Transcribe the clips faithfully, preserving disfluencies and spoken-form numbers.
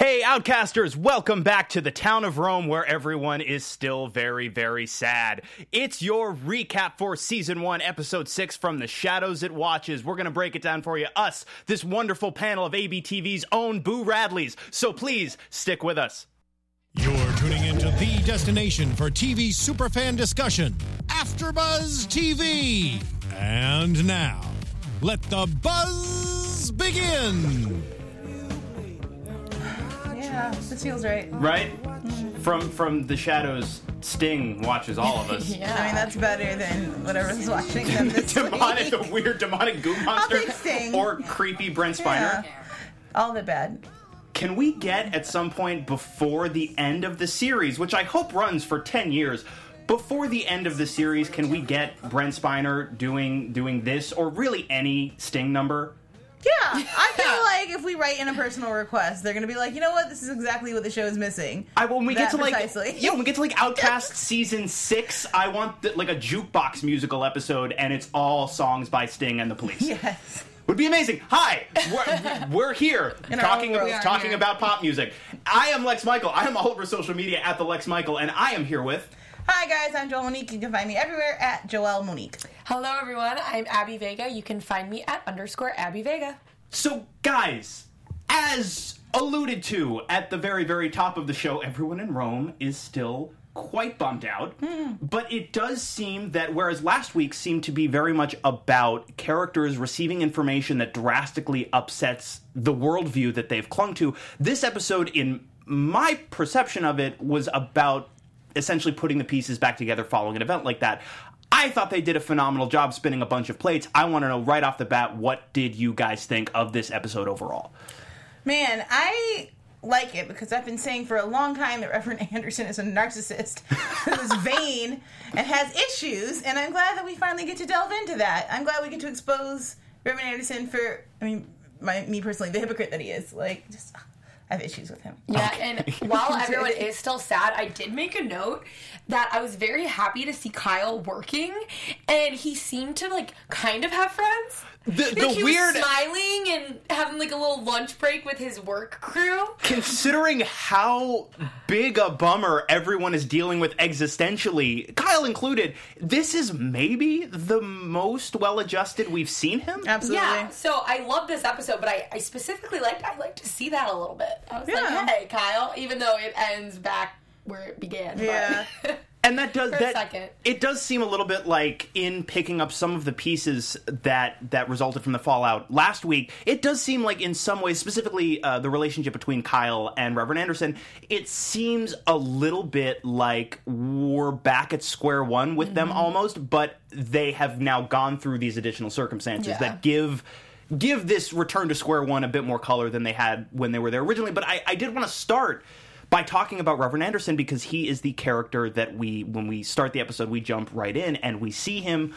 Hey, Outcasters, welcome back to the town of Rome where everyone is still very, very sad. It's your recap for Season one, Episode six from The Shadows It Watches. We're going to break it down for you, us, this wonderful panel of A B T V's own Boo Radleys. So please, stick with us. You're tuning into the destination for T V superfan discussion, AfterBuzz T V. And now, let the buzz begin. Yeah, this feels right. Right? Mm. From from the shadows, Sting watches all of us. Yeah, I mean, that's better than whatever's watching them this demonic, week. The weird demonic goo monster. I'll take Sting. Or creepy Brent Spiner. Yeah. All the bad. Can we get, at some point before the end of the series, which I hope runs for ten years, before the end of the series, can we get Brent Spiner doing doing this, or really any Sting number? Yeah, I feel like if we write in a personal request, they're going to be like, you know what, this is exactly what the show is missing. I, when we that get to like, precisely. yeah, when we get to like Outcast season six, I want the, like a jukebox musical episode, and it's all songs by Sting and the Police. Yes. Would be amazing. Hi, we're, we're here In talking our own about, world. talking here. about pop music. I am Lex Michael. I am all over social media at the Lex Michael, and I am here with. Hi guys, I'm Joelle Monique. You can find me everywhere at Joelle Monique. Hello everyone, I'm Abby Vega. You can find me at underscore Abby Vega. So, guys, as alluded to at the very, very top of the show, everyone in Rome is still quite bummed out. Mm. But it does seem that whereas last week seemed to be very much about characters receiving information that drastically upsets the worldview that they've clung to, this episode, in my perception of it, was about essentially putting the pieces back together following an event like that. I thought they did a phenomenal job spinning a bunch of plates. I want to know right off the bat, what did you guys think of this episode overall? Man, I like it because I've been saying for a long time that Reverend Anderson is a narcissist who is vain and has issues, and I'm glad that we finally get to delve into that. I'm glad we get to expose Reverend Anderson for, I mean, my, me personally, the hypocrite that he is. Like, just... I have issues with him. Yeah, and while everyone is still sad, I did make a note that I was very happy to see Kyle working, and he seemed to, like, kind of have friends. The, like the he weird... was smiling and having, like, a little lunch break with his work crew. Considering how big a bummer everyone is dealing with existentially, Kyle included, this is maybe the most well-adjusted we've seen him? Absolutely. Yeah, so I love this episode, but I, I specifically liked, I like to see that a little bit. I was Yeah. like, hey, Kyle, even though it ends back where it began. Yeah. But And that does For a that. second. It does seem a little bit like in picking up some of the pieces that that resulted from the fallout last week. It does seem like in some ways, specifically uh, the relationship between Kyle and Reverend Anderson, it seems a little bit like we're back at square one with mm-hmm. them almost, but they have now gone through these additional circumstances Yeah. that give. Give this return to square one a bit more color than they had when they were there originally. But I, I did want to start by talking about Reverend Anderson because he is the character that we, when we start the episode, we jump right in and we see him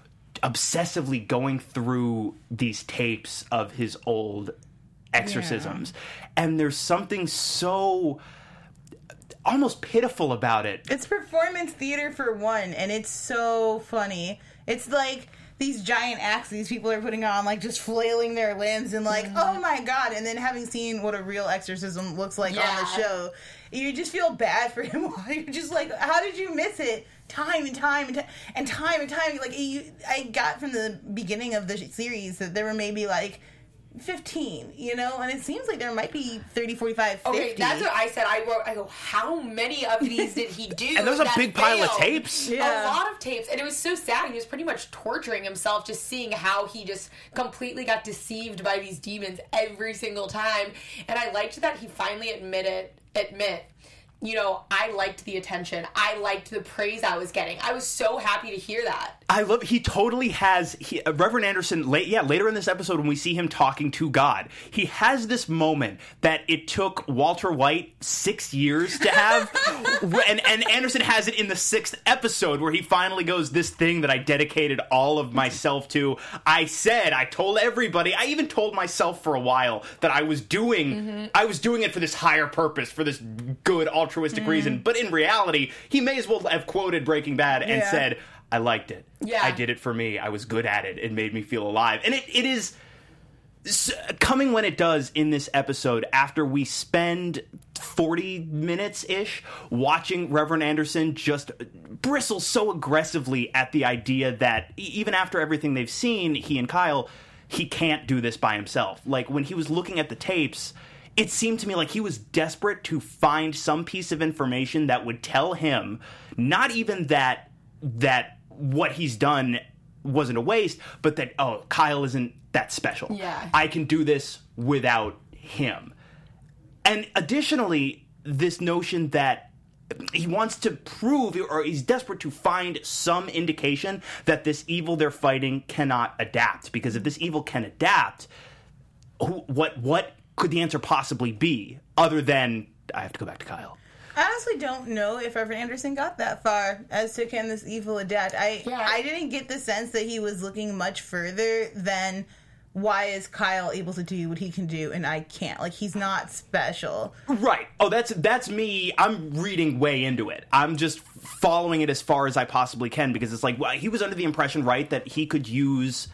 obsessively going through these tapes of his old exorcisms. Yeah. And there's something so almost pitiful about it. It's performance theater for one, and it's so funny. It's like these giant acts these people are putting on, like, just flailing their limbs and like, mm-hmm. oh my god, and then having seen what a real exorcism looks like yeah. on the show, you just feel bad for him. You're just like, how did you miss it time and time and, t- and time and time? Like, you, I got from the beginning of the series that there were maybe, like, fifteen, you know, and it seems like there might be thirty, forty-five, fifty. Okay, that's what I said. I wrote, I go, how many of these did he do? And there was a big failed? pile of tapes. Yeah. A lot of tapes. And it was so sad. He was pretty much torturing himself just seeing how he just completely got deceived by these demons every single time. And I liked that he finally admitted, admit, you know, I liked the attention. I liked the praise I was getting. I was so happy to hear that. I love, he totally has, he, uh, Reverend Anderson, late, yeah, later in this episode when we see him talking to God, he has this moment that it took Walter White six years to have, and, and Anderson has it in the sixth episode where he finally goes, this thing that I dedicated all of myself to, I said, I told everybody, I even told myself for a while that I was doing, mm-hmm. I was doing it for this higher purpose, for this good altruistic mm-hmm. reason, but in reality, he may as well have quoted Breaking Bad and yeah. said, I liked it. Yeah. I did it for me. I was good at it. It made me feel alive. And it, it is... s- coming when it does in this episode, after we spend forty minutes-ish watching Reverend Anderson just bristle so aggressively at the idea that e- even after everything they've seen, he and Kyle, he can't do this by himself. Like, when he was looking at the tapes, it seemed to me like he was desperate to find some piece of information that would tell him not even that that what he's done wasn't a waste, but that, oh, Kyle isn't that special. Yeah. I can do this without him. And additionally, this notion that he wants to prove, or he's desperate to find some indication that this evil they're fighting cannot adapt. Because if this evil can adapt, who, what what could the answer possibly be other than, I have to go back to Kyle? I honestly don't know if Reverend Anderson got that far as to can this evil adapt. I Yeah. I didn't get the sense that he was looking much further than why is Kyle able to do what he can do and I can't. Like, he's not special. Right. Oh, that's that's me. I'm reading way into it. I'm just following it as far as I possibly can because it's like, well, he was under the impression, right, that he could use,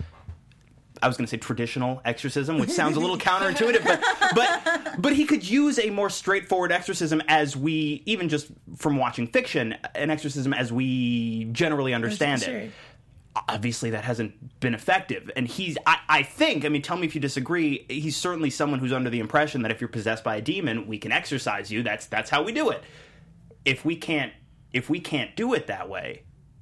I was going to say traditional exorcism, which sounds a little counterintuitive, but but but he could use a more straightforward exorcism as we, even just from watching fiction, an exorcism as we generally understand Sure. it. Obviously, that hasn't been effective. And he's, I, I think, I mean, tell me if you disagree, he's certainly someone who's under the impression that if you're possessed by a demon, we can exorcise you. That's that's how we do it. If we can't, if we can't do it that way,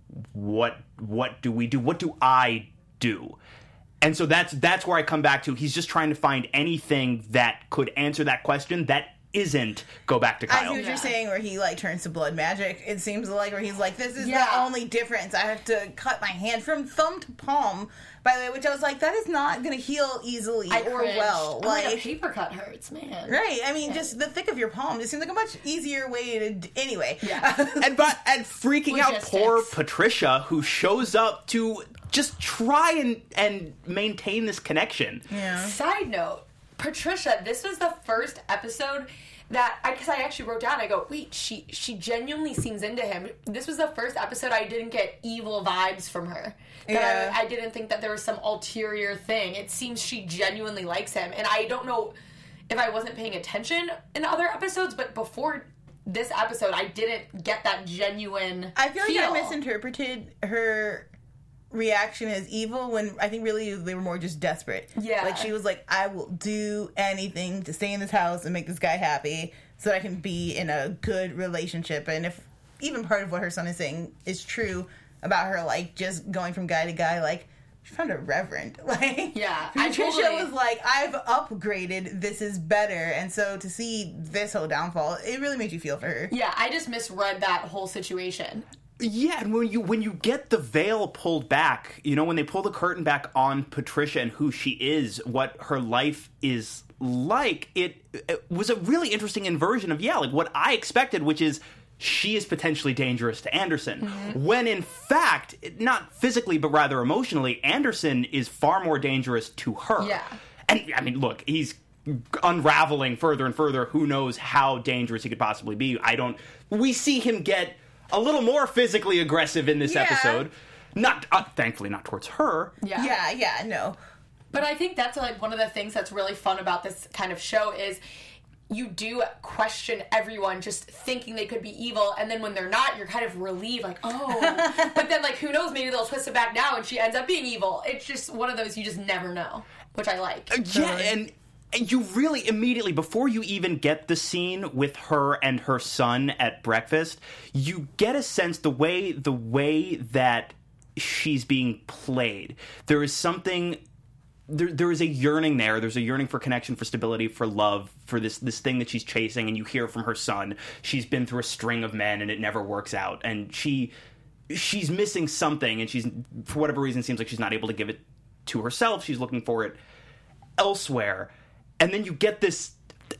what what do we do? What do I do? And so that's that's where I come back to. He's just trying to find anything that could answer that question that isn't go back to I Kyle. see what Yeah. you're saying, where he, like, turns to blood magic, it seems like, where he's like, this is Yeah. the only difference. I have to cut my hand from thumb to palm, by the way, which I was like, that is not going to heal easily I or cringed. well. Oh, like, a Like, paper cut hurts, man. right, I mean, just the thick of your palm just seems like a much easier way to, d- anyway. Yeah. and but and freaking out Logistics. poor Patricia, who shows up to just try and and maintain this connection. Yeah. Side note, Patricia, this was the first episode that I, because I actually wrote down, I go, wait, she she genuinely seems into him. This was the first episode I didn't get evil vibes from her. That Yeah. I, I didn't think that there was some ulterior thing. It seems she genuinely likes him, and I don't know if I wasn't paying attention in other episodes, but before this episode, I didn't get that genuine. I feel like feel. I misinterpreted her reaction as evil when I think really they were more just desperate. Yeah. Like, she was like, I will do anything to stay in this house and make this guy happy so that I can be in a good relationship. And if even part of what her son is saying is true about her, like, just going from guy to guy, like, she found a reverend. Like, Yeah, I Patricia totally- was like, I've upgraded, this is better. And so to see this whole downfall, it really made you feel for her. Yeah, I just misread that whole situation. Yeah, and when you when you get the veil pulled back, you know, when they pull the curtain back on Patricia and who she is, what her life is like, it, it was a really interesting inversion of, yeah, like what I expected, which is she is potentially dangerous to Anderson. Mm-hmm. When in fact, not physically, but rather emotionally, Anderson is far more dangerous to her. Yeah. And, I mean, look, he's unraveling further and further. Who knows how dangerous he could possibly be. I don't... We see him get a little more physically aggressive in this Yeah. episode. Not, uh, thankfully, not towards her. Yeah. Yeah, yeah, no. But I think that's like one of the things that's really fun about this kind of show is you do question everyone just thinking they could be evil, and then when they're not, you're kind of relieved, like, oh. But then, like, who knows, maybe they'll twist it back now and she ends up being evil. It's just one of those you just never know, which I like. Yeah, and, and you really immediately, before you even get the scene with her and her son at breakfast, you get a sense the way the way that she's being played. There is something... There, there is a yearning there. There's a yearning for connection, for stability, for love, for this this thing that she's chasing. And you hear from her son, she's been through a string of men and it never works out. And she she's missing something, and she's, for whatever reason, seems like she's not able to give it to herself. She's looking for it elsewhere. And then you get this,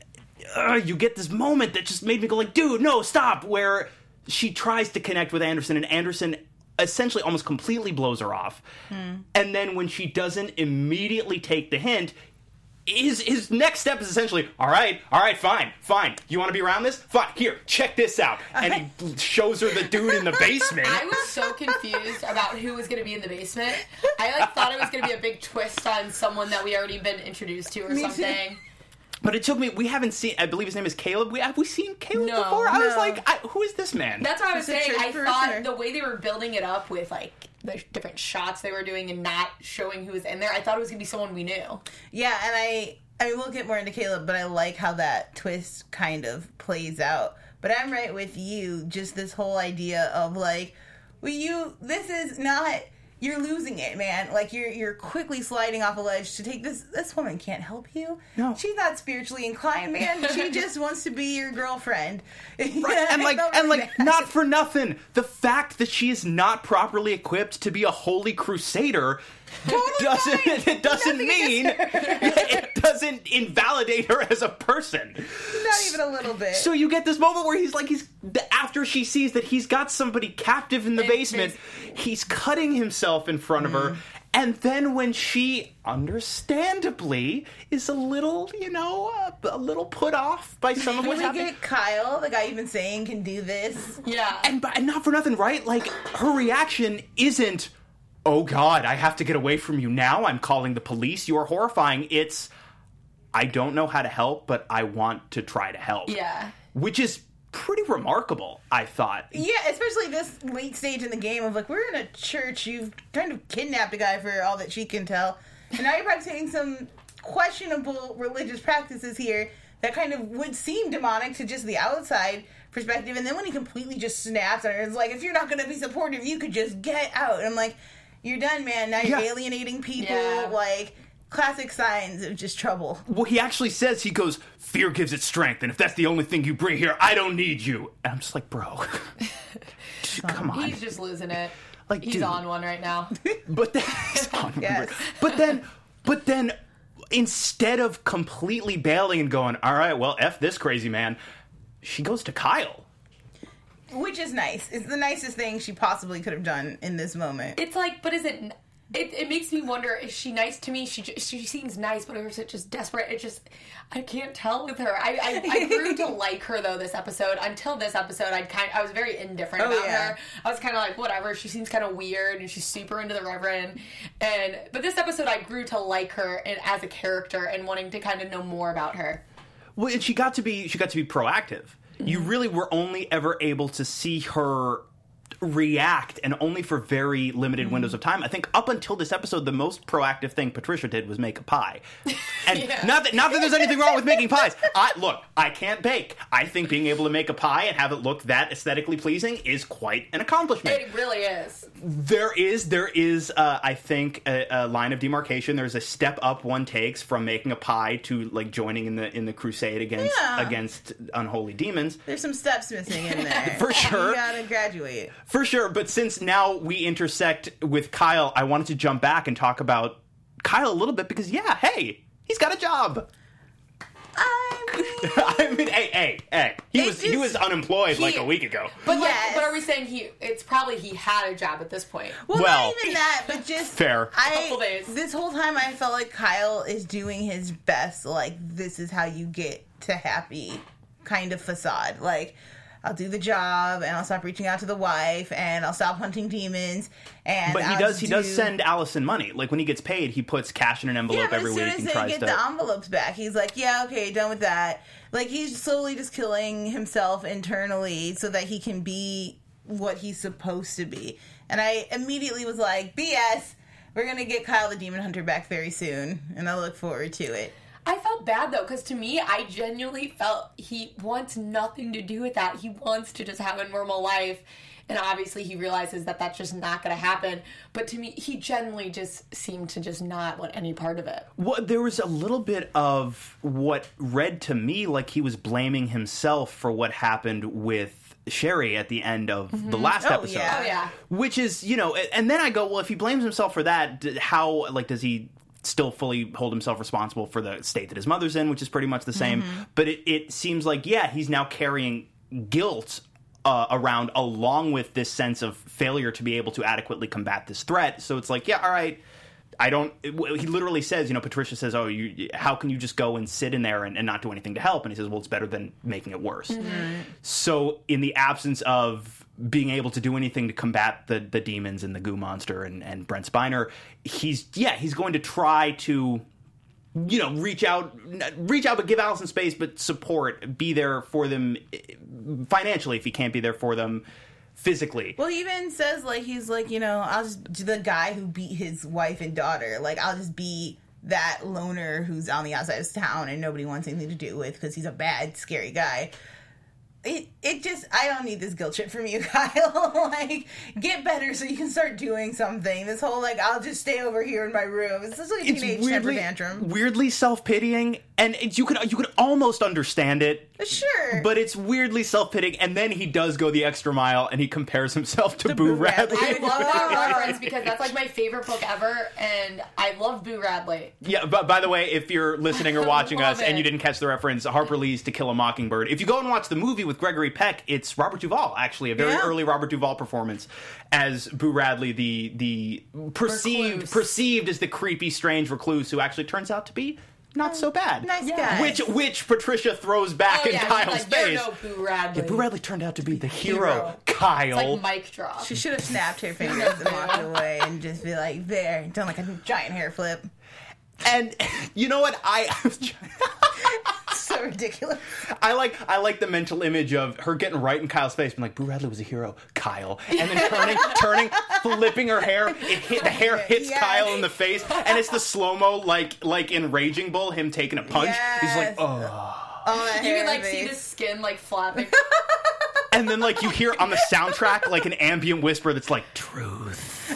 uh, you get this moment that just made me go like, dude, no, stop. Where she tries to connect with Anderson, and Anderson essentially almost completely blows her off. Hmm. And then when she doesn't immediately take the hint, his his next step is essentially, all right, all right, fine, fine. You want to be around this? Fine. Here, check this out. And he shows her the dude in the basement. I was so confused about who was going to be in the basement. I like thought it was going to be a big twist on someone that we already been introduced to or Me too. something. But it took me, we haven't seen, I believe his name is Caleb. We, have we seen Caleb No, before? I was no. like, I, who is this man? That's what I was He's a saying. church I person. thought the way they were building it up with like the different shots they were doing and not showing who was in there, I thought it was going to be someone we knew. Yeah, and I I mean we'll get more into Caleb, but I like how that twist kind of plays out. But I'm right with you, just this whole idea of like, well, you this is not you're losing it, man. Like you're you're quickly sliding off a ledge to take this this woman can't help you. No. She's not spiritually inclined, man. She just wants to be your girlfriend. Right, and like, and like, not for nothing. The fact that she is not properly equipped to be a holy crusader Totally doesn't fine. it doesn't Nothing mean it doesn't invalidate her as a person. Not even a little bit. So you get this moment where he's like, he's after she sees that he's got somebody captive in the In basement, his- he's cutting himself in front of her. And then when she, understandably, is a little, you know, uh, a little put off by some of Can what's we happening. get Kyle, the guy you've been saying can do this? Yeah. And, and not for nothing, right? Like, her reaction isn't, oh God, I have to get away from you now. I'm calling the police. You are horrifying. It's, I don't know how to help, but I want to try to help. Yeah. Which is pretty remarkable, I thought. Yeah, especially this late stage in the game of like, we're in a church, you've kind of kidnapped a guy for all that she can tell, and now you're practicing some questionable religious practices here that kind of would seem demonic to just the outside perspective, and then when he completely just snaps on her, it's like, if you're not going to be supportive, you could just get out. And I'm like, you're done, man. Now you're Yeah. alienating people, Yeah. like, classic signs of just trouble. Well, he actually says, he goes, fear gives it strength, and if that's the only thing you bring here, I don't need you. And I'm just like, bro, come on. He's just losing it. Like, He's dude. on one right now. But then, Yes. but then, but then, instead of completely bailing and going, all right, well, F this crazy man, she goes to Kyle. Which is nice. It's the nicest thing she possibly could have done in this moment. It's like, but is it... It, it makes me wonder, is she nice to me? She ju- she seems nice, but or is it just desperate? It just, I can't tell with her. I I, I grew to like her, though, this episode. Until this episode, I'd kind I was very indifferent Oh, about yeah. her. I was kind of like, whatever, she seems kind of weird, and she's super into the Reverend. And But this episode, I grew to like her and, as a character and wanting to kind of know more about her. Well, and she got to be she got to be proactive. You really were only ever able to see her react, and only for very limited windows of time. I think up until this episode, the most proactive thing Patricia did was make a pie. And Yeah. not that not that there's anything wrong with making pies. I look, I can't bake. I think being able to make a pie and have it look that aesthetically pleasing is quite an accomplishment. It really is. There is, there is, uh, I think, a, a line of demarcation. There's a step up one takes from making a pie to like joining in the in the crusade against Yeah. against unholy demons. There's some steps missing in there. For sure. You gotta graduate. For sure, but since now we intersect with Kyle, I wanted to jump back and talk about Kyle a little bit because, yeah, hey, he's got a job. I mean, I mean, hey, hey, hey, he It was he just- was unemployed like he- a week ago. But like, Yes. but are we saying he? It's probably he had a job at this point. well, Well, not even that, but just fair. I Couple days. this whole time I felt like Kyle is doing his best. Like, this is how you get to happy kind of facade. Like, I'll do the job, and I'll stop reaching out to the wife, and I'll stop hunting demons. And But he I'll does he does do- send Allison money. Like when he gets paid, he puts cash in an Yeah, envelope but every as soon week as and they tries get to. the envelopes back, he's like, yeah, okay, done with that. Like, he's slowly just killing himself internally so that he can be what he's supposed to be. And I immediately was like, B S, we're going to get Kyle the Demon Hunter back very soon, and I look forward to it. I felt bad though, because to me, I genuinely felt he wants nothing to do with that. He wants to just have a normal life, and obviously he realizes that that's just not going to happen. But to me, he genuinely just seemed to just not want any part of it. Well, there was a little bit of what read to me like he was blaming himself for what happened with Sherry at the end of the last Oh, episode. yeah. Oh yeah, Which is, you know, and then I go, well, if he blames himself for that, d- how, like, does he still fully hold himself responsible for the state that his mother's in, which is pretty much the same. But it, it seems like, yeah, he's now carrying guilt uh, around along with this sense of failure to be able to adequately combat this threat. So it's like, yeah, all right, I don't. He literally says, you know, Patricia says, "Oh, you, how can you just go and sit in there and, and not do anything to help?" And he says, "Well, it's better than making it worse." Mm-hmm. So, in the absence of being able to do anything to combat the the demons and the goo monster and, and Brent Spiner, he's yeah, he's going to try to, you know, reach out, reach out, but give Allison space, but support, be there for them financially if he can't be there for them physically. Well, he even says, like, he's like, you know, I'll just, the guy who beat his wife and daughter, like, I'll just be that loner who's on the outside of town and nobody wants anything to do with because he's a bad, scary guy. It it just, I don't need this guilt trip from you, Kyle. Like, get better so you can start doing something. This whole, like, I'll just stay over here in my room. It's just like a teenage temper tantrum. Weirdly self-pitying, and it, you could you could almost understand it. Sure. But it's weirdly self-pitying, and then he does go the extra mile, and he compares himself to, to Boo Radley. I love that reference because that's, like, my favorite book ever, and I love Boo Radley. Yeah, but by the way, if you're listening or watching us it. and you didn't catch the reference, Harper Lee's To Kill a Mockingbird, if you go and watch the movie with Gregory Peck, it's Robert Duvall, actually, a very yeah. early Robert Duvall performance as Boo Radley, the the perceived recluse. perceived as the creepy, strange recluse who actually turns out to be not so bad. Nice yeah. guy. Which which Patricia throws back Oh, in yeah, Kyle's like, face. You're no Boo Radley. Yeah, Boo Radley turned out to be the hero, Hero. Kyle. It's like mic drop. She should have snapped her fingers and walked away and just be like, there, done like a giant hair flip. And you know what? I So ridiculous. I like I like the mental image of her getting right in Kyle's face, being like, Boo Radley was a hero, Kyle. And then turning, turning, flipping her hair. It hit, the hair hits Yes. Kyle in the face, and it's the slow-mo, like like in Raging Bull, him taking a punch. He's like, Yes. oh. Oh, that You hair can, like, face. see the skin, like, flapping. And then, like, you hear on the soundtrack, like, an ambient whisper that's like, truth.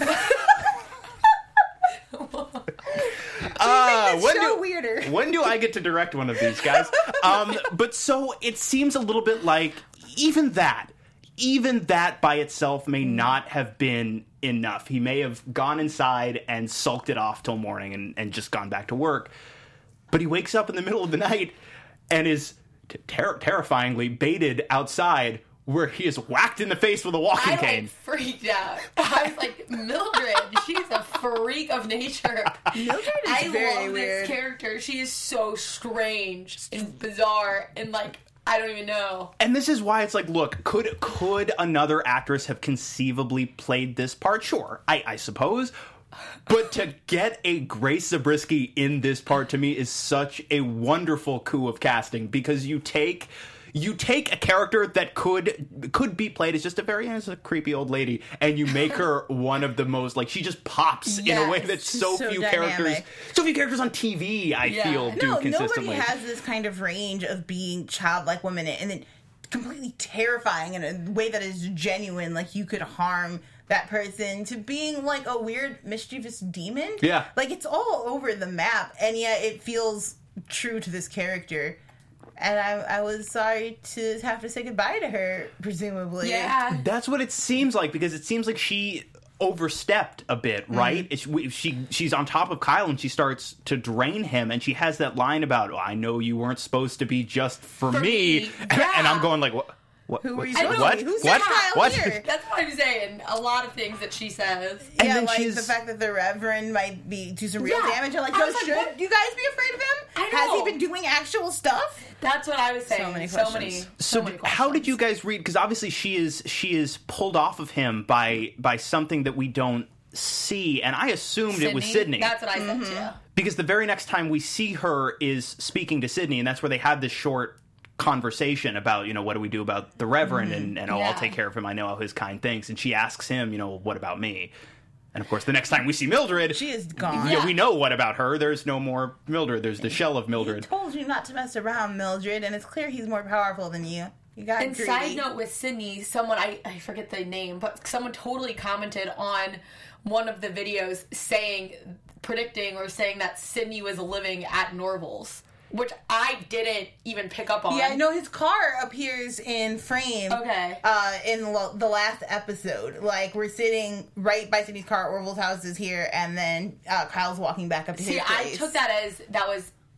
Uh, It's when so do, weirder. When do I get to direct one of these guys? Um, but so it seems a little bit like even that, even that by itself may not have been enough. He may have gone inside and sulked it off till morning and, and just gone back to work. But he wakes up in the middle of the night and is ter- terrifyingly baited outside, where he is whacked in the face with a walking I cane. like, freaked out. I was like, Mildred, she's a freak of nature. Mildred is I very love weird. this character. She is so strange and bizarre and, like, I don't even know. And this is why it's like, look, could could another actress have conceivably played this part? Sure, I, I suppose. But to get a Grace Zabriskie in this part, to me, is such a wonderful coup of casting, because you take... You take a character that could could be played as just a very as a creepy old lady, and you make her one of the most, like, she just pops in a way Yes. that so, So few dynamic. characters, so few characters on T V, I Yeah. feel, do No, consistently. nobody has this kind of range of being childlike women and then completely terrifying in a way that is genuine. Like, you could harm that person, to being like a weird mischievous demon. Yeah. Like, it's all over the map, and yet it feels true to this character. And I, I was sorry to have to say goodbye to her, presumably. Yeah. That's what it seems like, because it seems like she overstepped a bit, right? It's, we- she she's on top of Kyle and she starts to drain him, and she has that line about, oh, I know you weren't supposed to be just for, For me. me. And, Yeah. and I'm going like, what? What? Who what, were you I supposed know. what? to be? Who's what? Kyle What? here? That's what I'm saying. A lot of things that she says. And Yeah, then like she's- the fact that the Reverend might be do some real Yeah. damage. You're like, I yo, was like, should what? you guys be afraid of him? I Has he know. been doing actual stuff? That's what I was saying. So many So many. questions. So, So, many d- how did questions. you guys read? Because obviously she is she is pulled off of him by by something that we don't see, and I assumed it was Sydney. That's what I said too. Because the very next time we see her is speaking to Sydney, and that's where they have this short conversation about, you know, what do we do about the Reverend, and, and oh, Yeah. I'll take care of him, I know how his kind thinks. And she asks him, you know, what about me? And of course, the next time we see Mildred, She is gone. yeah, we know what about her. There's no more Mildred. There's the shell of He Mildred. told you not to mess around, Mildred, and it's clear he's more powerful than you. You got And greedy. side note with Sydney, someone, I, I forget the name, but someone totally commented on one of the videos saying, predicting or saying that Sydney was living at Norval's, which I didn't even pick up on. Yeah, no, his car appears in frame. Okay. Uh, in lo- the last episode, like, we're sitting right by Sydney's car. Orville's house is here, and then uh, Kyle's walking back up to See, his I place. took that as that was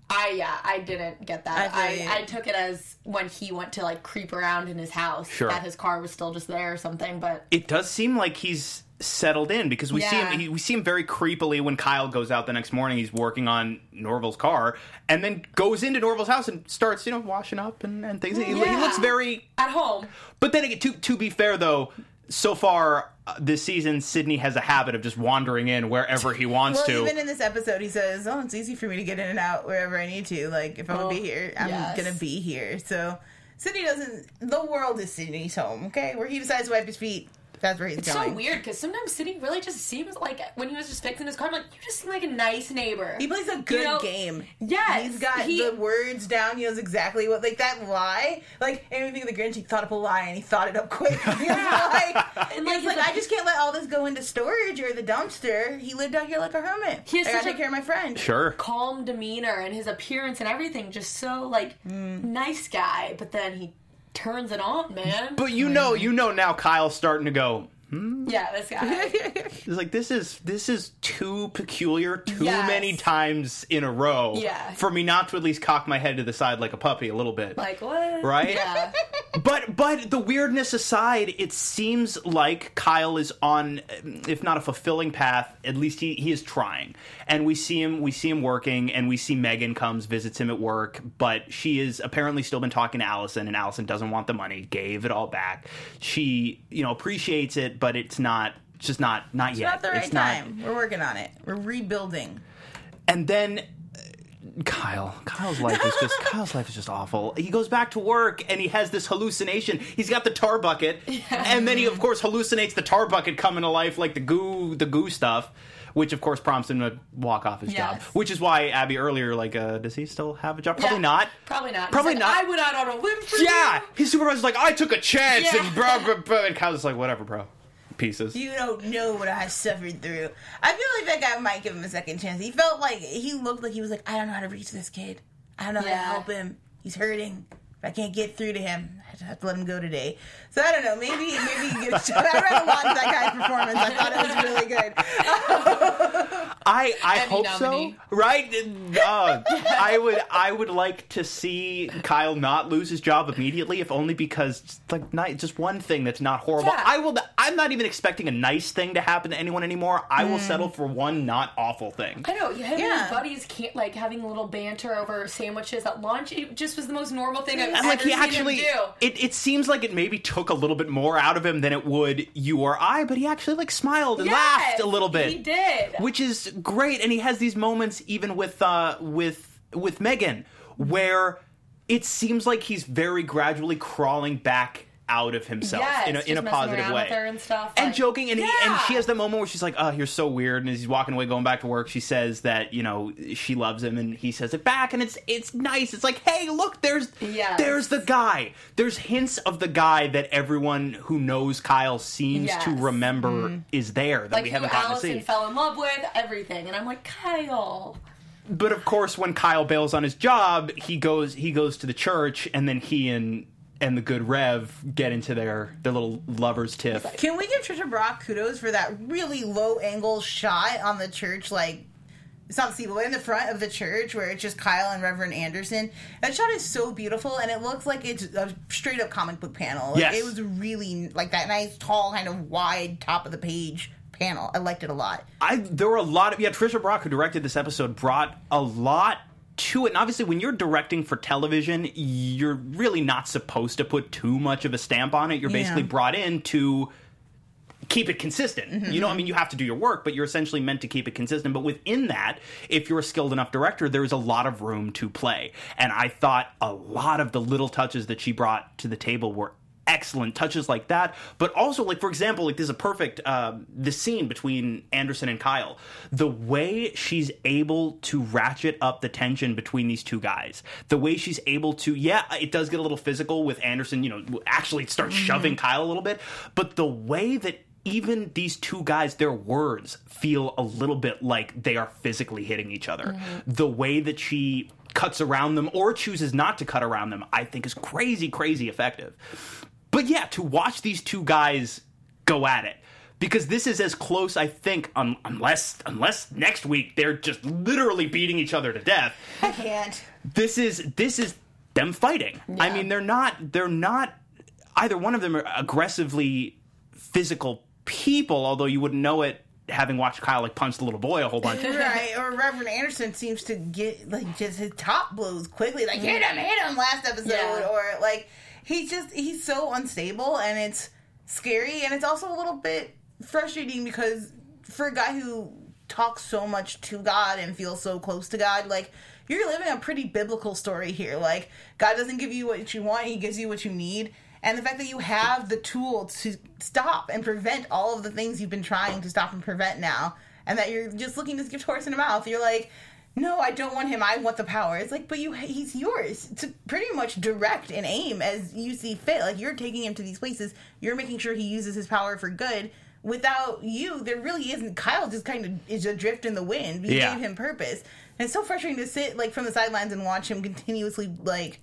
I yeah, I didn't get that. I I, did. I took it as when he went to like creep around in his house, Sure. that his car was still just there or something. But It does seem like he's settled in because we see Yeah. him. He, we see him very creepily when Kyle goes out the next morning. He's working on Norval's car, and then goes into Norval's house and starts, you know, washing up and, and things. He, he Yeah. looks very. at home, But then again, to to be fair though, so far uh, this season, Sydney has a habit of just wandering in wherever he wants Well, to. even in this episode, he says, "Oh, it's easy for me to get in and out wherever I need to. Like, if I'm gonna Oh, be here, I'm yes. gonna be here." So, Sydney doesn't. The world is Sydney's home. Okay, where he decides to wipe his feet, that's where he's it's going. so weird because sometimes Sydney really just seems like when he was just fixing his car, I'm like, you just seem like a nice neighbor. He plays a good You know, game. yes, He's got he- the words down. He knows exactly what, like, that lie. Like, anything of the Grinch, he thought up a lie and he thought it up quick. He was like, And, he's like, like, he's a- I just can't let all this go into storage or the dumpster. He lived out here like a hermit. He has I gotta such a- take care of my friend. Sure. calm demeanor and his appearance and everything, just so like nice guy. But then he turns it on, man. But you know, you know now Kyle's starting to go. yeah, this guy. It's like this is this is too peculiar, too Yes. many times in a row Yeah. for me not to at least cock my head to the side like a puppy a little bit. Like what? Right? Yeah. But but the weirdness aside, it seems like Kyle is on, if not a fulfilling path, at least he, he is trying. And we see him we see him working, and we see Megan comes, visits him at work, but she is apparently still been talking to Allison, and Allison doesn't want the money, gave it all back. She, you know, appreciates it, but it's not it's just not not yet. Not the right It's not- time. We're working on it. We're rebuilding. And then uh, Kyle, Kyle's life is just Kyle's life is just awful. He goes back to work and he has this hallucination. He's got the tar bucket, and then he of course hallucinates the tar bucket coming to life like the goo, the goo stuff, which of course prompts him to walk off his job. Yes. Which is why Abby earlier, like, uh, does he still have a job? Probably Yeah. not. Probably not. He Probably said, not. I went out on a limb for Yeah, you. his supervisor's like, I took a chance, Yeah. and blah blah blah. And Kyle's like, whatever, bro. Pieces. You don't know what I suffered through. I feel like that guy might give him a second chance. He felt like he looked like he was like, I don't know how to reach this kid. I don't know how Yeah. to help him. He's hurting. If I can't get through to him, I have to let him go today. So I don't know. Maybe maybe he gets. I read a lot of that guy's performance. I thought it was really good. I I Emmy hope nominee. so. Right? Uh, I would I would like to see Kyle not lose his job immediately, if only because it's like not, just one thing that's not horrible. Yeah. I will. I'm not even expecting a nice thing to happen to anyone anymore. I will settle for one not awful thing. I know, him and Yeah. his buddies can't like having a little banter over sandwiches at lunch. It just was the most normal thing I've And ever like he seen actually, him do. it, it seems like it maybe took a little bit more out of him than it would you or I, but he actually like smiled and Yes, laughed a little bit. He did. Which is great, and he has these moments even with uh with with Megan where it seems like he's very gradually crawling back out of himself Yes, in a, just in a messing positive around way with her and stuff, and like- joking, and he, and Yeah. she has the moment where she's like, oh, you're so weird, and as he's walking away going back to work, she says that, you know, she loves him, and he says it back, and it's it's nice. It's like, hey, look, there's Yes. there's the guy. There's hints of the guy that everyone who knows Kyle seems Yes. to remember is there that like we who haven't gotten Allison to see. fell in love with, everything. And I'm like, Kyle. But of course, when Kyle bails on his job, he goes he goes to the church, and then he and and the good Rev get into their their little lovers tiff. Can we give Trisha Brock kudos for that really low angle shot on the church? Like, it's not the but in the front of the church where it's just Kyle and Reverend Anderson. That shot is so beautiful, and it looks like it's a straight up comic book panel. Like, Yes. it was really like that nice, tall, kind of wide top of the page panel. I liked it a lot. I there were a lot of yeah. Trisha Brock, who directed this episode, brought a lot to it. And obviously, when you're directing for television, you're really not supposed to put too much of a stamp on it. You're Yeah. basically brought in to keep it consistent. Mm-hmm. You know, I mean, you have to do your work, but you're essentially meant to keep it consistent. But within that, if you're a skilled enough director, there's a lot of room to play. And I thought a lot of the little touches that she brought to the table were excellent touches like that, but also, like, for example, like, there's a perfect uh, this scene between Anderson and Kyle, the way she's able to ratchet up the tension between these two guys, the way she's able to, yeah, it does get a little physical with Anderson, you know, actually starts shoving Kyle a little bit, but the way that even these two guys, their words feel a little bit like they are physically hitting each other. The way that she cuts around them or chooses not to cut around them, I think is crazy, crazy effective. But yeah, to watch these two guys go at it, because this is as close, I think, um, unless unless next week they're just literally beating each other to death. I can't. This is this is them fighting. Yeah. I mean, they're not they're not either one of them are aggressively physical people, although you wouldn't know it having watched Kyle like punch the little boy a whole bunch. Right, or Reverend Anderson seems to get like just his top blows quickly, like hit him, hit him last episode, Yeah. or like he's just he's so unstable, and it's scary, and it's also a little bit frustrating because for a guy who talks so much to God and feels so close to God, like you're living a pretty biblical story here. Like God doesn't give you what you want; He gives you what you need. And the fact that you have the tool to stop and prevent all of the things you've been trying to stop and prevent now, and that you're just looking this gift horse in the mouth, you're like, no, I don't want him. I want the power. It's like, but you, he's yours to pretty much direct and aim as you see fit. Like you're taking him to these places. You're making sure he uses his power for good. Without you, there really isn't. Kyle just kind of is adrift in the wind. You Yeah. gave him purpose, and it's so frustrating to sit like from the sidelines and watch him continuously like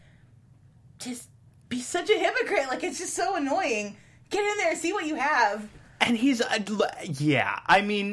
just be such a hypocrite. Like, it's just so annoying. Get in there, see what you have. And he's uh, yeah, I mean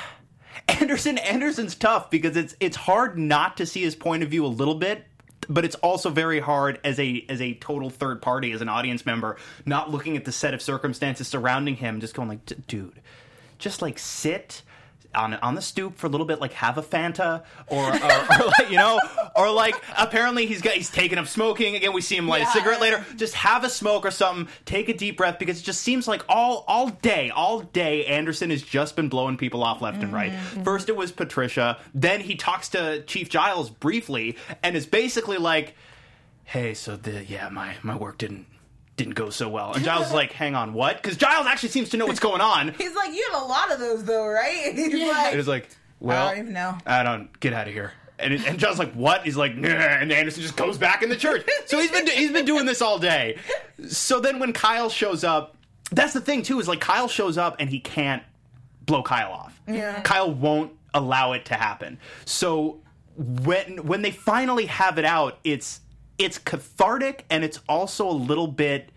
Anderson Anderson's tough because it's it's hard not to see his point of view a little bit, but it's also very hard as a as a total third party, as an audience member, not looking at the set of circumstances surrounding him, just going like, dude, just like sit on on the stoop for a little bit, like have a Fanta, or, or, or like, you know, or like apparently he's got he's taken up smoking again. We see him light Yeah. a cigarette later. Just have a smoke or something. Take a deep breath, because it just seems like all all day, all day, Anderson has just been blowing people off left and right. First it was Patricia, then he talks to Chief Giles briefly, and is basically like, "Hey, so the yeah, my my work didn't." didn't go so well." And Giles is like, hang on, what? Because Giles actually seems to know what's going on. He's like, you had a lot of those, though, right? And he's Yeah. like, It was like, well, I don't even know. I don't, get out of here. And, it, and Giles is like, what? He's like, nah, and Anderson just goes back in the church. So he's been he's been doing this all day. So then when Kyle shows up, that's the thing too, is like Kyle shows up and he can't blow Kyle off. Yeah. Kyle won't allow it to happen. So when when they finally have it out, it's it's cathartic, and it's also a little bit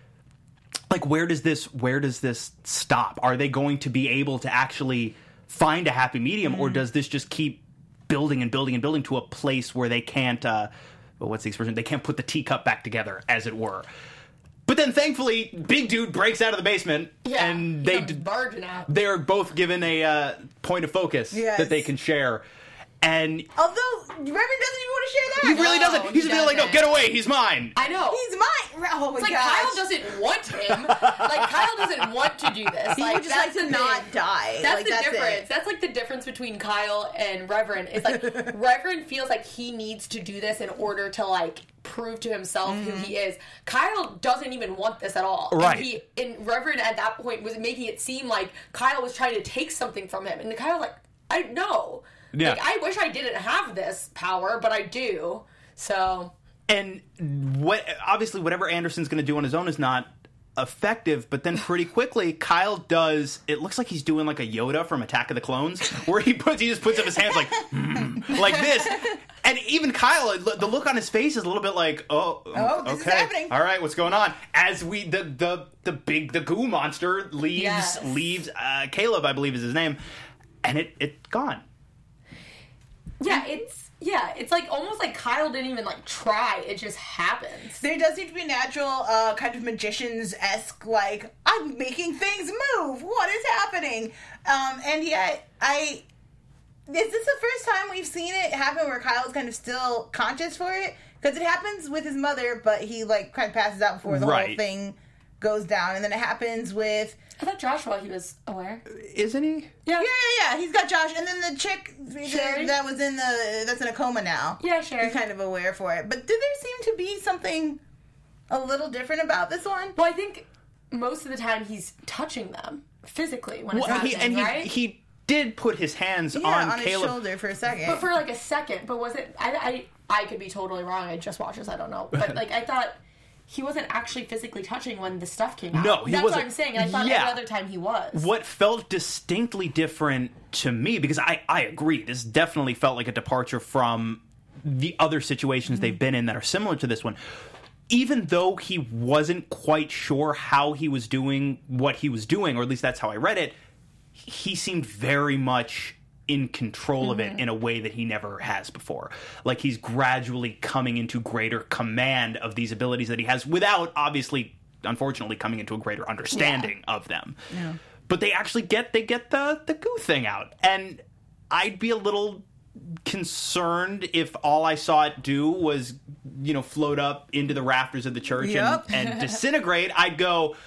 like, where does this where does this stop? Are they going to be able to actually find a happy medium, mm. or does this just keep building and building and building to a place where they can't uh well, what's the expression? They can't put the teacup back together, as it were. But then thankfully, big dude breaks out of the basement, Yeah, and he they comes barging out. they're both given a uh, point of focus Yes. that they can share. And Although, Reverend doesn't even want to share that. he really No, doesn't. he He's just like, no, doesn't. get away. He's mine. I know. He's mine. Oh, my It's like gosh. Kyle doesn't want him. Like Kyle doesn't want to do this. He like would just that's like to the not thing. die. That's like, the that's difference. It. That's like the difference between Kyle and Reverend. It's like Reverend feels like he needs to do this in order to like prove to himself Mm-hmm. who he is. Kyle doesn't even want this at all. Right. And he and Reverend at that point was making it seem like Kyle was trying to take something from him. And Kyle like, I know. Yeah. Like I wish I didn't have this power, but I do. So And what obviously whatever Anderson's going to do on his own is not effective, but then pretty quickly Kyle does, it looks like he's doing like a Yoda from Attack of the Clones, where he puts he just puts up his hands like mm, like this. And even Kyle, the look on his face is a little bit like, oh, Oh, this is okay, happening. all right, what's going on? As we the the the big the goo monster leaves Yes. leaves uh, Caleb, I believe is his name, and it it's gone. yeah, it's yeah, it's like almost like Kyle didn't even like try. It just happens. There does seem to be a natural uh, kind of magicians-esque, like, I'm making things move. What is happening? Um, and yet, I... Is this the first time we've seen it happen where Kyle's kind of still conscious for it? Because it happens with his mother, but he, like, kind of passes out before the Right. whole thing goes down. And then it happens with... I thought Joshua he was aware. Isn't he? Yeah, Yeah, yeah, yeah. He's got Josh. And then the chick Sherry? that was in the... That's in a coma now. Yeah, sure. He's kind of aware for it. But did there seem to be something a little different about this one? Well, I think most of the time he's touching them physically when it's Well, happening, he, and he right? he did put his hands Yeah, on, on his Caleb. shoulder for a second. but for like a second. But was it? I, I I could be totally wrong. I just watched this. I don't know. But like I thought he wasn't actually physically touching when the stuff came out. No, he That's wasn't. what I'm saying. And I thought Yeah. every other time he was. What felt distinctly different to me, because I, I agree, this definitely felt like a departure from the other situations they've been in that are similar to this one. Even though he wasn't quite sure how he was doing what he was doing, or at least that's how I read it, he seemed very much in control of it in a way that he never has before. Like, he's gradually coming into greater command of these abilities that he has without, obviously, unfortunately, coming into a greater understanding yeah. of them. Yeah. But they actually get they get the, the goo thing out. And I'd be a little concerned if all I saw it do was, you know, float up into the rafters of the church yep. and, and disintegrate. I'd go,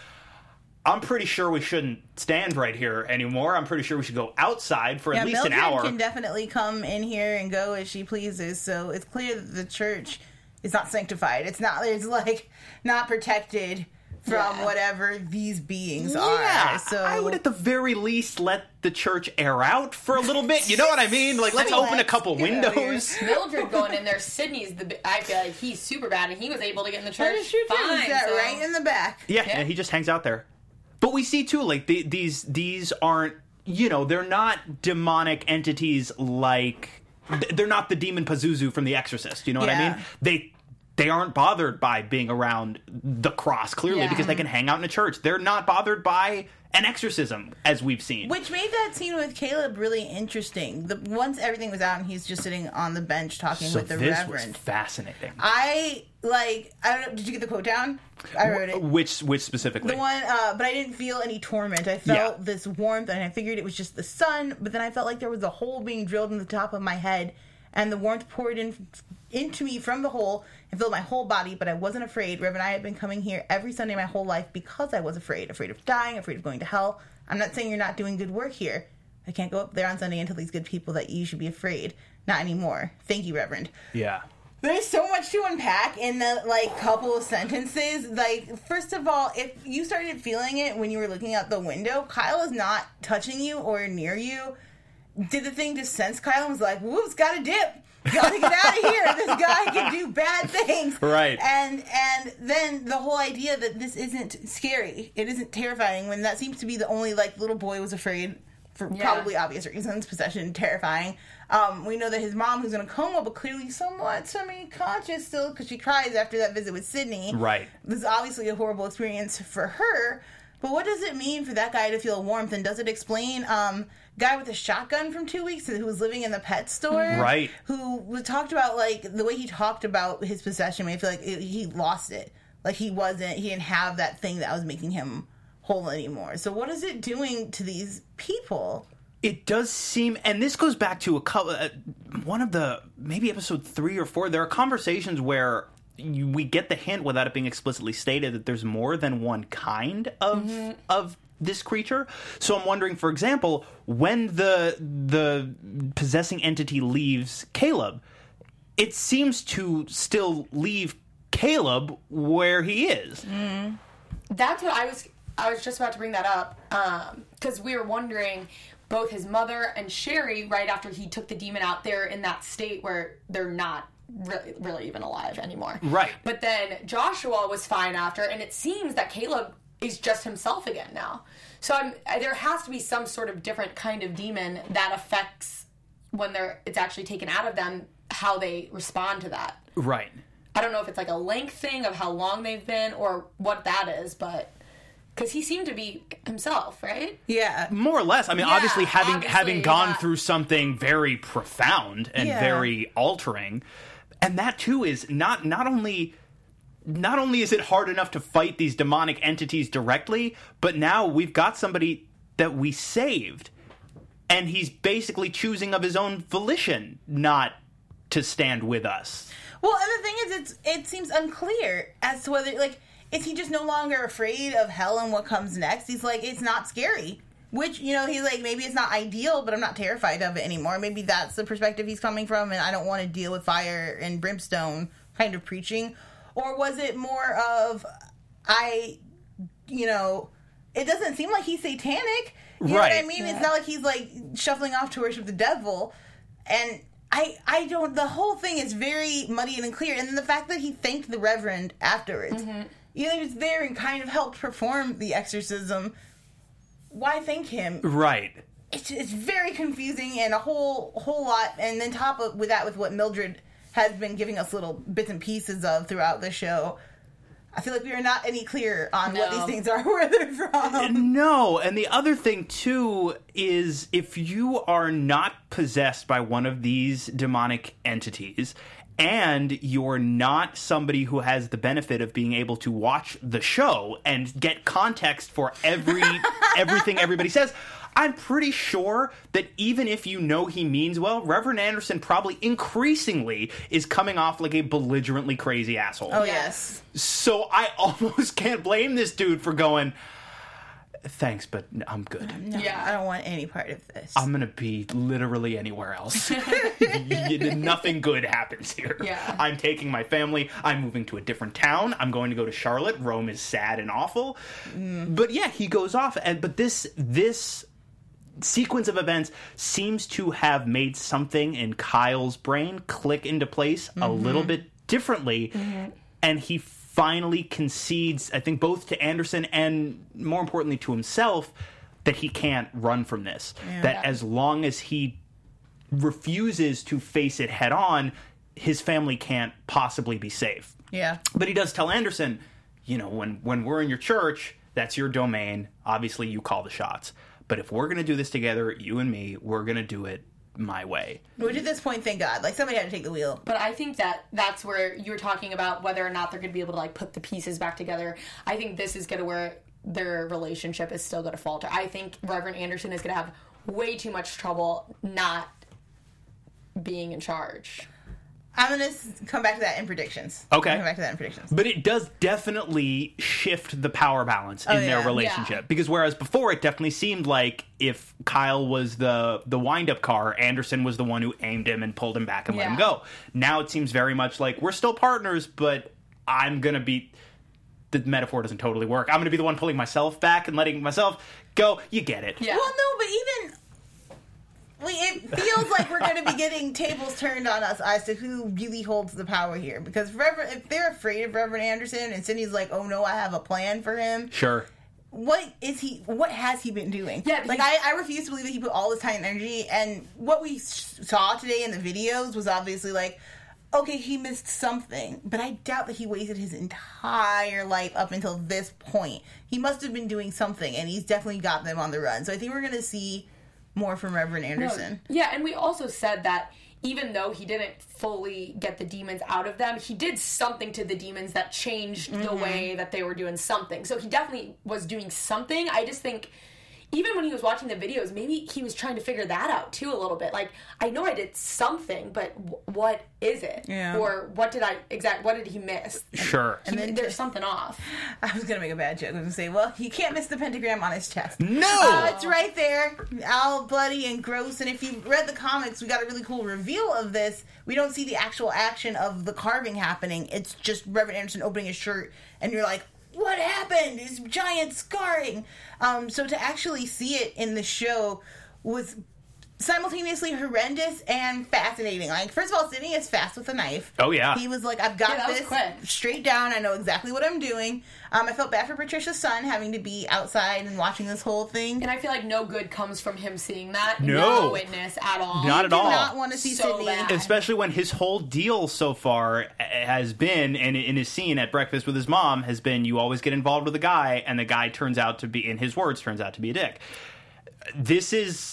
I'm pretty sure we shouldn't stand right here anymore. I'm pretty sure we should go outside for yeah, at least Mildred an hour. Can definitely come in here and go as she pleases. So it's clear that the church is not sanctified. It's not. It's like not protected from yeah. whatever these beings yeah, are. So I would at the very least let the church air out for a little bit. You know what I mean? Like, let's open a couple windows. Mildred going in there. Sydney's the. I feel like he's super bad, and he was able to get in the church. That is true, fine. He's that so. right in the back. Yeah, yeah, and he just hangs out there. But we see too, like the, these these aren't, you know, they're not demonic entities like they're not the demon Pazuzu from The Exorcist. You know what yeah. I mean? They. They aren't bothered by being around the cross, clearly, yeah. because they can hang out in a church. They're not bothered by an exorcism, as we've seen. Which made that scene with Caleb really interesting. The Once everything was out and he's just sitting on the bench talking so with the this Reverend. was fascinating. I, like, I don't know, did you get the quote down? I wrote it. Which, which specifically? The one, uh, but I didn't feel any torment. I felt Yeah. this warmth, and I figured it was just the sun, but then I felt like there was a hole being drilled in the top of my head, and the warmth poured in into me from the hole and filled my whole body, but I wasn't afraid. Rev and I had been coming here every Sunday my whole life because I was afraid. Afraid of dying, afraid of going to hell. I'm not saying you're not doing good work here. I can't go up there on Sunday and tell these good people that you should be afraid. Not anymore. Thank you, Reverend. Yeah. There's so much to unpack in the, like, couple of sentences. Like, first of all, if you started feeling it when you were looking out the window, Kyle is not touching you or near you. Did the thing just sense Kyle and was like, whoops, gotta dip. Gotta get out of here. This guy can do bad things. Right. And and then the whole idea that this isn't scary. It isn't terrifying when that seems to be the only, like, little boy was afraid for yeah. probably obvious reasons. Possession, terrifying. Um, we know that his mom, who's in a coma, but clearly somewhat semi-conscious still because she cries after that visit with Sydney. Right. This is obviously a horrible experience for her. But what does it mean for that guy to feel warmth? And does it explain um, guy with a shotgun from two weeks who was living in the pet store? Right. Who was talked about, like, the way he talked about his possession made me feel like it, he lost it. Like, he wasn't, he didn't have that thing that was making him whole anymore. So what is it doing to these people? It does seem, and this goes back to a couple, uh, one of the, maybe episode three or four, there are conversations where you, we get the hint without it being explicitly stated that there's more than one kind of mm-hmm. of this creature. So I'm wondering, for example, when the the possessing entity leaves Caleb, it seems to still leave Caleb where he is. Mm. That's what I was. I was just about to bring that up because um, we were wondering. Both his mother and Sherry, right after he took the demon out, they're in that state where they're not really, really even alive anymore. Right. But then Joshua was fine after, and it seems that Caleb is just himself again now. So I'm, there has to be some sort of different kind of demon that affects when they're it's actually taken out of them, how they respond to that. Right. I don't know if it's like a length thing of how long they've been or what that is, but... Because he seemed to be himself, right? Yeah. More or less. I mean, yeah, obviously having obviously, having gone yeah. through something very profound and yeah. very altering. And that too is not not only not only is it hard enough to fight these demonic entities directly, but now we've got somebody that we saved. And he's basically choosing of his own volition not to stand with us. Well, and the thing is, it's it seems unclear as to whether, like, is he just no longer afraid of hell and what comes next? He's like, it's not scary. Which, you know, he's like, maybe it's not ideal, but I'm not terrified of it anymore. Maybe that's the perspective he's coming from, and I don't want to deal with fire and brimstone kind of preaching. Or was it more of, I, you know, it doesn't seem like he's satanic. You know right. what I mean? Yeah. It's not like he's, like, shuffling off to worship the devil. And I I don't, the whole thing is very muddy and unclear. And then the fact that he thanked the Reverend afterwards. Mm-hmm. You know, he was there and kind of helped perform the exorcism. Why thank him? Right. It's it's very confusing and a whole whole lot. And then top of with that, with what Mildred has been giving us little bits and pieces of throughout the show, I feel like we are not any clearer on what No. these things are, where they're from. No, and the other thing too is if you are not possessed by one of these demonic entities and you're not somebody who has the benefit of being able to watch the show and get context for every everything everybody says, I'm pretty sure that even if you know he means well, Reverend Anderson probably increasingly is coming off like a belligerently crazy asshole. Oh, yes. So I almost can't blame this dude for going, thanks, but I'm good. No, Yeah. I don't want any part of this. I'm going to be literally anywhere else. Nothing good happens here. Yeah. I'm taking my family. I'm moving to a different town. I'm going to go to Charlotte. Rome is sad and awful. Mm. But yeah, he goes off. And But this this sequence of events seems to have made something in Kyle's brain click into place mm-hmm. a little bit differently. Mm-hmm. And he finally concedes, I think, both to Anderson and, more importantly, to himself, that he can't run from this. Yeah. That as long as he refuses to face it head on, his family can't possibly be safe. Yeah. But he does tell Anderson, you know, when, when we're in your church, that's your domain. Obviously, you call the shots. But if we're going to do this together, you and me, we're going to do it my way. Which at this point, thank God. Like, somebody had to take the wheel. But I think that that's where you were talking about whether or not they're going to be able to, like, put the pieces back together. I think this is going to where their relationship is still going to falter. I think Reverend Anderson is going to have way too much trouble not being in charge. I'm going to come back to that in predictions. Okay. Come back to that in predictions. But it does definitely shift the power balance in Oh, their yeah. relationship. Yeah. Because whereas before it definitely seemed like if Kyle was the, the wind-up car, Anderson was the one who aimed him and pulled him back and let Yeah. him go. Now it seems very much like we're still partners, but I'm going to be... The metaphor doesn't totally work. I'm going to be the one pulling myself back and letting myself go. You get it. Yeah. Well, no, but even... We, it feels like we're going to be getting tables turned on us as to who really holds the power here. Because Reverend, if they're afraid of Reverend Anderson and Cindy's like, oh no, I have a plan for him. Sure. What is he, what has he been doing? Yeah, like, I, I refuse to believe that he put all this time and energy. And what we saw today in the videos was obviously like, okay, he missed something. But I doubt that he wasted his entire life up until this point. He must have been doing something, and he's definitely got them on the run. So I think we're going to see more from Reverend Anderson. No, yeah, and we also said that even though he didn't fully get the demons out of them, he did something to the demons that changed mm-hmm. the way that they were doing something. So he definitely was doing something. I just think even when he was watching the videos, maybe he was trying to figure that out too a little bit. Like, I know I did something, but w- what is it? Yeah. Or what did I exact? What did he miss? Sure. He, and then there's something off. I was gonna make a bad joke. I was gonna say, well, you can't miss the pentagram on his chest. No, uh, it's right there, all bloody and gross. And if you read the comics, we got a really cool reveal of this. We don't see the actual action of the carving happening. It's just Reverend Anderson opening his shirt, and you're like, what happened? This giant scarring. Um, so to actually see it in the show was simultaneously horrendous and fascinating. Like, first of all, Sidney is fast with a knife. Oh, yeah. He was like, I've got Yeah, that was this quick. straight down. I know exactly what I'm doing. Um, I felt bad for Patricia's son having to be outside and watching this whole thing. And I feel like no good comes from him seeing that. No. No witness at all. Not at I all. do not want to see So Sidney. bad. Especially when his whole deal so far has been, and in his scene at breakfast with his mom, has been you always get involved with a guy, and the guy turns out to be, in his words, turns out to be a dick. This is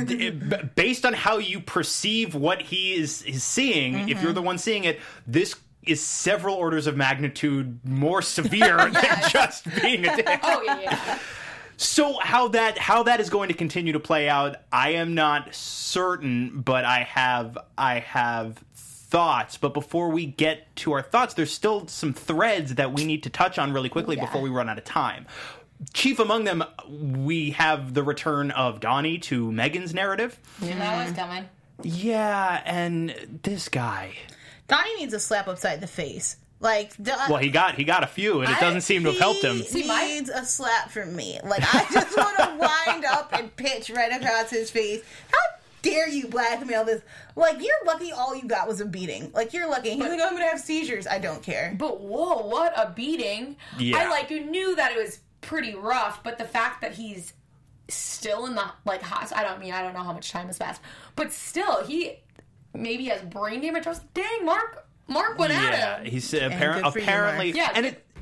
based on how you perceive what he is, is seeing. Mm-hmm. If you're the one seeing it, this is several orders of magnitude more severe than just being a dick. Oh, yeah, yeah. So how that how that is going to continue to play out, I am not certain, but I have I have thoughts. But before we get to our thoughts, there's still some threads that we need to touch on really quickly yeah. before we run out of time. Chief among them, we have the return of Donnie to Megan's narrative. Yeah, that was coming. Yeah, and this guy. Donnie needs a slap upside the face. Like, Don- Well, he got he got a few, and it doesn't seem to have helped him. He my- needs a slap from me. Like, I just want to wind up and pitch right across his face. How dare you blackmail this? Like, you're lucky all you got was a beating. Like, you're lucky. He's like, oh, I'm going to have seizures. I don't care. But whoa, what a beating. Yeah. I, like, knew that it was pretty rough, but the fact that he's still in the, like, hot, I don't mean, I don't know how much time has passed, but still, he maybe has brain damage. I was like, dang, Mark, Mark went Yeah, at him. he's apparent, good for you, apparently, Mark. Yeah, and good- it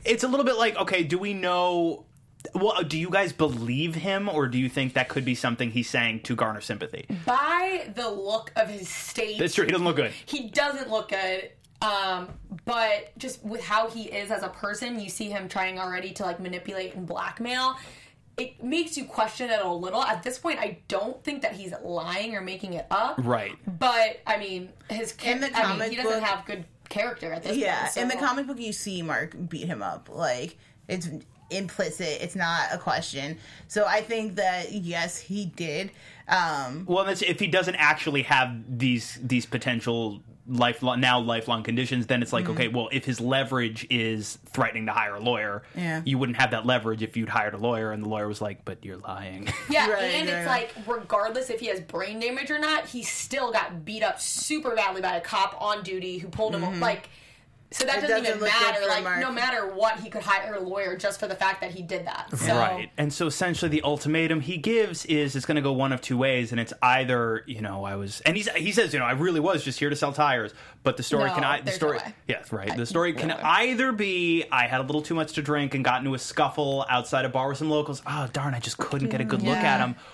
it's a little bit like, okay, do we know... Well, do you guys believe him, or do you think that could be something he's saying to garner sympathy? By the look of his state... That's true, he doesn't look good. He doesn't look good. Um, but just with how he is as a person, you see him trying already to, like, manipulate and blackmail. It makes you question it a little. At this point, I don't think that he's lying or making it up. Right. But, I mean, his... In the I comic mean, he doesn't book- have good character at this Yeah, point. So. in the comic book, you see Mark beat him up. Like, it's implicit. It's not a question. So I think that, yes, he did. Um, Well, that's, if he doesn't actually have these these potential lifelong now lifelong conditions, then it's like, okay, well, if his leverage is threatening to hire a lawyer, Yeah. you wouldn't have that leverage if you'd hired a lawyer and the lawyer was like, but you're lying. Yeah, Right, and right, it's right. like, regardless if he has brain damage or not, he still got beat up super badly by a cop on duty who pulled him up. Like, so that It doesn't, doesn't even look good matter. for Like, Mark. no matter what, he could hire a lawyer just for the fact that he did that. So, Right. And so essentially the ultimatum he gives is it's going to go one of two ways, and it's either, you know, I was, and he's, he says, you know, I really was just here to sell tires, but the story No, can, I, the there's story, no way. yes, right. The story can no way. either be I had a little too much to drink and got into a scuffle outside a bar with some locals. Oh, darn, I just couldn't get a good look Yeah. at him.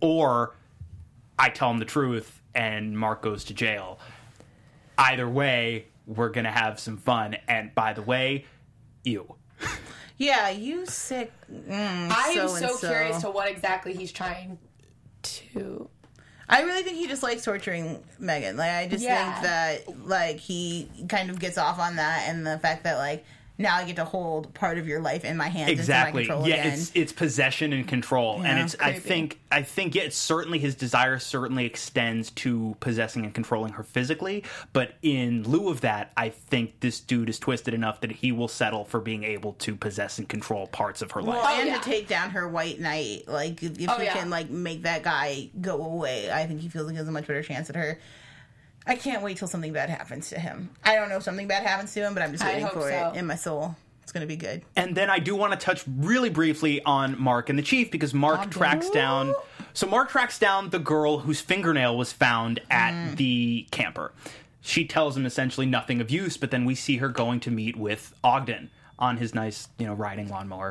Or I tell him the truth and Mark goes to jail. Either way, we're going to have some fun. And by the way, ew. yeah, you sick. Mm, I am so-and-so. so curious to what exactly he's trying to... I really think he just likes torturing Megan. Like, I just Yeah. think that, like, he kind of gets off on that, and the fact that, like, now I get to hold part of your life in my hands Exactly. into my control Yeah, again. it's it's possession and control, and Yeah, it's. I creepy. think. I think. Yeah, it's certainly his desire certainly extends to possessing and controlling her physically. But in lieu of that, I think this dude is twisted enough that he will settle for being able to possess and control parts of her life. Well, Oh, and yeah. to take down her white knight. Like, if Oh, he yeah. can, like, make that guy go away, I think he feels like he has a much better chance at her. I can't wait till something bad happens to him. I don't know if something bad happens to him, but I'm just I waiting hope for so. it in my soul. It's going to be good. And then I do want to touch really briefly on Mark and the Chief, because Mark tracks down. So Mark tracks down the girl whose fingernail was found at Mm. the camper. She tells him essentially nothing of use, but then we see her going to meet with Ogden on his nice, you know, riding lawnmower.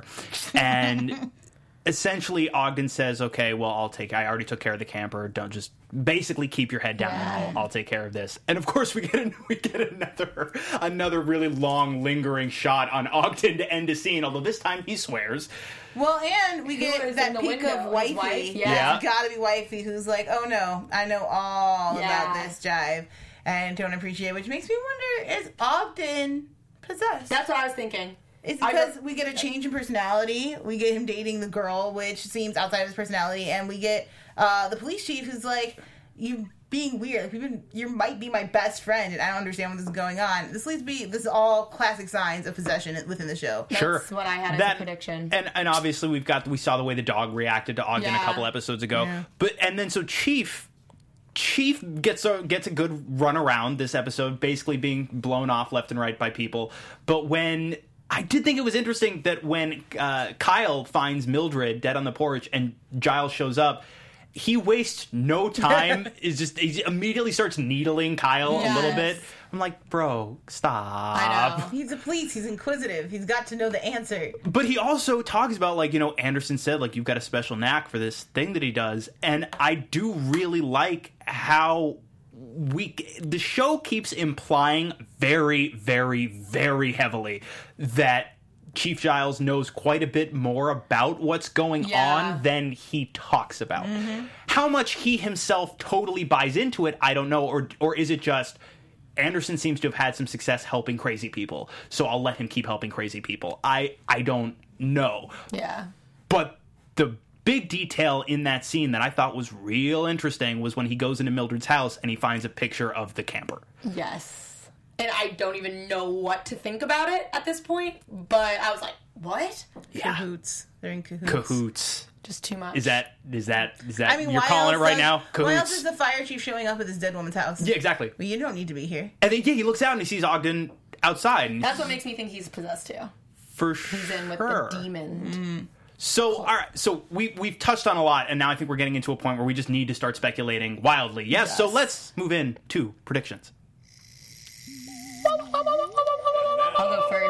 And essentially Ogden says, okay, well, I'll take, I already took care of the camper. Don't just basically keep your head down Yeah. and I'll, I'll take care of this. And of course we get, a, we get another, another really long lingering shot on Ogden to end the scene. Although this time he swears. Well, and we Who get is that in the peek window? of His Wifey. wife? Yeah. Yeah. It's gotta be Wifey, who's like, oh no, I know all Yeah. about this jive and don't appreciate it, which makes me wonder, is Ogden possessed? That's what I was thinking. It's I because re- we get a change in personality. We get him dating the girl, which seems outside of his personality, and we get uh, the police chief who's like, "You being weird. Like, we've been, you might be my best friend, and I don't understand what this is going on." This leads me. This is all classic signs of possession within the show. That's Sure. what I had as That- a prediction. And and obviously we've got we saw the way the dog reacted to Ogden a Yeah. couple episodes ago. Yeah. But and then so Chief Chief gets a gets a good run around this episode, basically being blown off left and right by people. But when I did think it was interesting that when uh, Kyle finds Mildred dead on the porch and Giles shows up, he wastes no time. Is just he immediately starts needling Kyle a little Yes. bit. I'm like, bro, stop. I know. He's a police. He's inquisitive. He's got to know the answer. But he also talks about, like, you know, Anderson said, like, you've got a special knack for this thing that he does. And I do really like how we, the show keeps implying very, very, very heavily that Chief Giles knows quite a bit more about what's going Yeah. on than he talks about. How much he himself totally buys into it, I don't know. Or, or is it just Anderson seems to have had some success helping crazy people, so I'll let him keep helping crazy people. I I don't know. Yeah. But the big detail in that scene that I thought was real interesting was when he goes into Mildred's house and he finds a picture of the camper. Yes. And I don't even know what to think about it at this point, but I was like, what? Yeah. Cahoots. They're in cahoots. Cahoots. Just too much. Is that is that is that I mean, you're why calling it else right does- now? Why else Cahoots. is the fire chief showing up at this dead woman's house? Yeah, exactly. Well, you don't need to be here. And then yeah, he looks out and he sees Ogden outside. And That's what makes me think he's possessed too. for He's in with sure. the demon. So, all right. So we we've touched on a lot, and now I think we're getting into a point where we just need to start speculating wildly. Yes. So Yes. let's move in to predictions. I'll go first. I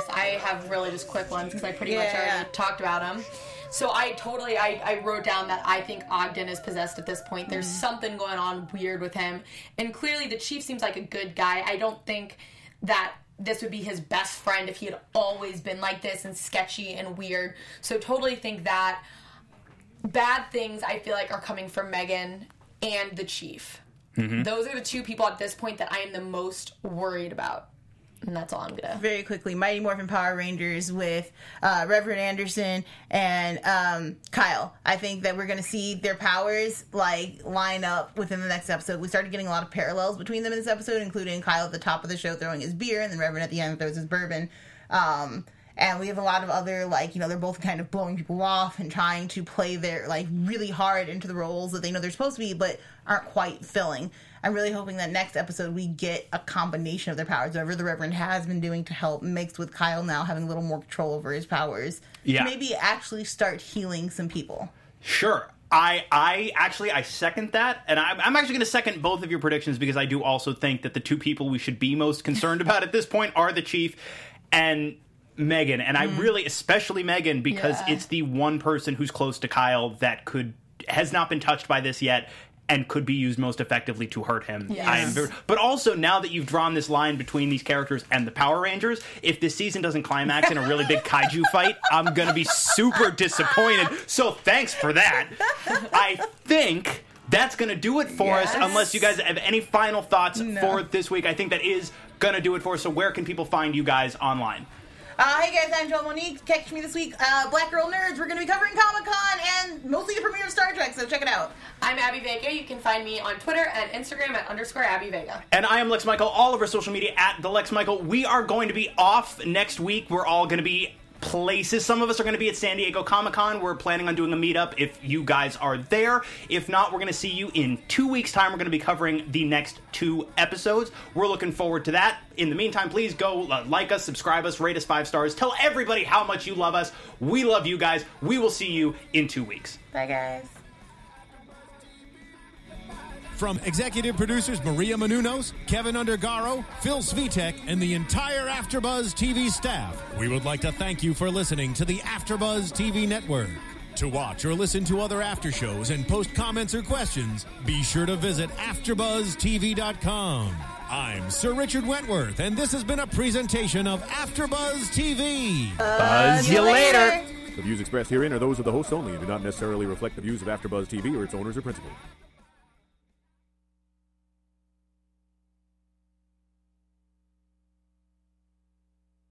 have really just quick ones because I pretty Yeah, much already yeah. talked about them. So I totally, I, I wrote down that I think Ogden is possessed at this point. There's Mm-hmm. something going on weird with him. And clearly the Chief seems like a good guy. I don't think that this would be his best friend if he had always been like this and sketchy and weird. So totally think that bad things I feel like are coming from Megan and the Chief. Mm-hmm. Those are the two people at this point that I am the most worried about. And that's all I'm gonna. Very quickly, Mighty Morphin Power Rangers with uh, Reverend Anderson and um, Kyle. I think that we're going to see their powers like line up within the next episode. We started getting a lot of parallels between them in this episode, including Kyle at the top of the show throwing his beer, and then Reverend at the end throws his bourbon. Um, and we have a lot of other, like, you know, they're both kind of blowing people off and trying to play their, like, really hard into the roles that they know they're supposed to be, but aren't quite filling. I'm really hoping that next episode we get a combination of their powers, whatever the Reverend has been doing to help, mixed with Kyle now having a little more control over his powers. Yeah. To maybe actually start healing some people. Sure. I I actually I second that, and I'm, I'm actually going to second both of your predictions because I do also think that the two people we should be most concerned about at this point are the Chief and Megan, and I really, especially Megan, because Yeah. it's the one person who's close to Kyle that could has not been touched by this yet and could be used most effectively to hurt him. Yes. I am very, but also, now that you've drawn this line between these characters and the Power Rangers, if this season doesn't climax in a really big kaiju fight, I'm going to be super disappointed. So thanks for that. I think that's going to do it for Yes. us, unless you guys have any final thoughts No. for this week. I think that is going to do it for us. So where can people find you guys online? Uh, hey guys, I'm Joel Monique. Catch me this week. Uh, Black Girl Nerds. We're going to be covering Comic-Con and mostly the premiere of Star Trek, so check it out. I'm Abby Vega. You can find me on Twitter and Instagram at underscore Abby Vega. And I am Lex Michael, all over social media at the Lex Michael. We are going to be off next week. We're all going to be places. Some of us are going to be at San Diego Comic-Con. We're planning on doing a meetup if you guys are there. If not, we're going to see you in two weeks' time. We're going to be covering the next two episodes. We're looking forward to that. In the meantime, please go uh, like us, subscribe us, rate us five stars. Tell everybody how much you love us. We love you guys. We will see you in two weeks. Bye, guys. From executive producers Maria Menounos, Kevin Undergaro, Phil Svitek, and the entire AfterBuzz T V staff, we would like to thank you for listening to the AfterBuzz T V network. To watch or listen to other after shows and post comments or questions, be sure to visit after buzz T V dot com. I'm Sir Richard Wentworth, and this has been a presentation of AfterBuzz T V. Buzz you later. The views expressed herein are those of the hosts only and do not necessarily reflect the views of AfterBuzz T V or its owners or principals.